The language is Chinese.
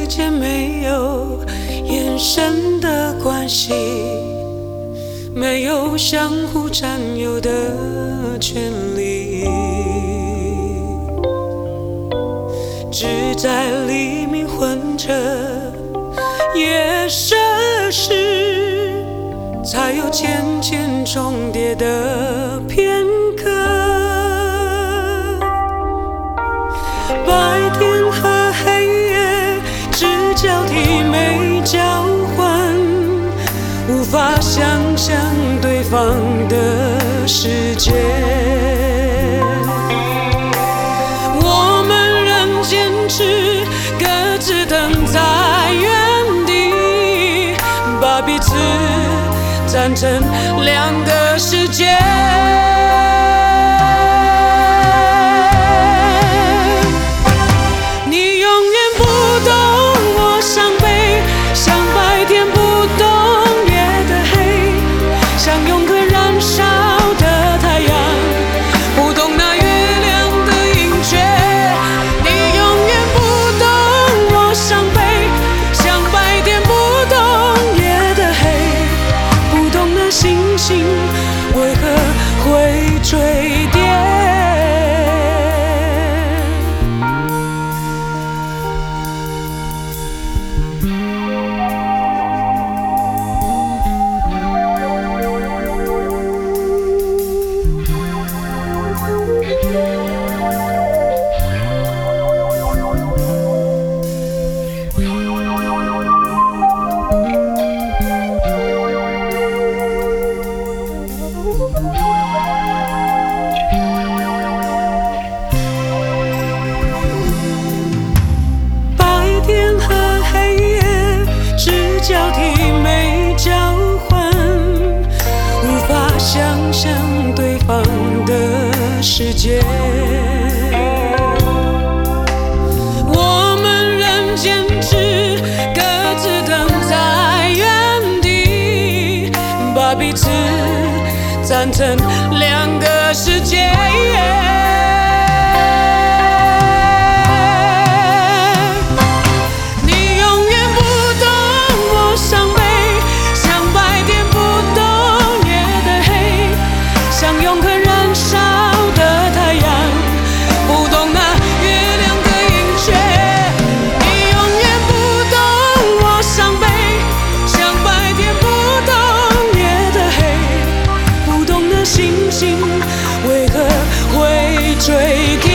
之间没有眼神的关系，没有相互占有的权利，只在黎明混着夜色时，才有渐渐重叠的片刻。白天和黑夜只交替没交换，无法想象对方的世界。我们仍坚持各自等在原地，把彼此站成两个世界。你永远不懂我伤悲，像白天不懂夜的黑，像永恒燃烧的太阳，不懂那月亮的盈缺。你永远不懂我伤悲，像白天不懂夜的黑，不懂那星星为何会坠跌。交替没交换，无法想象对方的世界。我们仍坚持各自等在原地，把彼此站成两个世界。永恒燃烧的太阳，不懂那月亮的盈缺。你永远不懂我伤悲，像白天不懂夜的黑，不懂那星星为何会坠跌。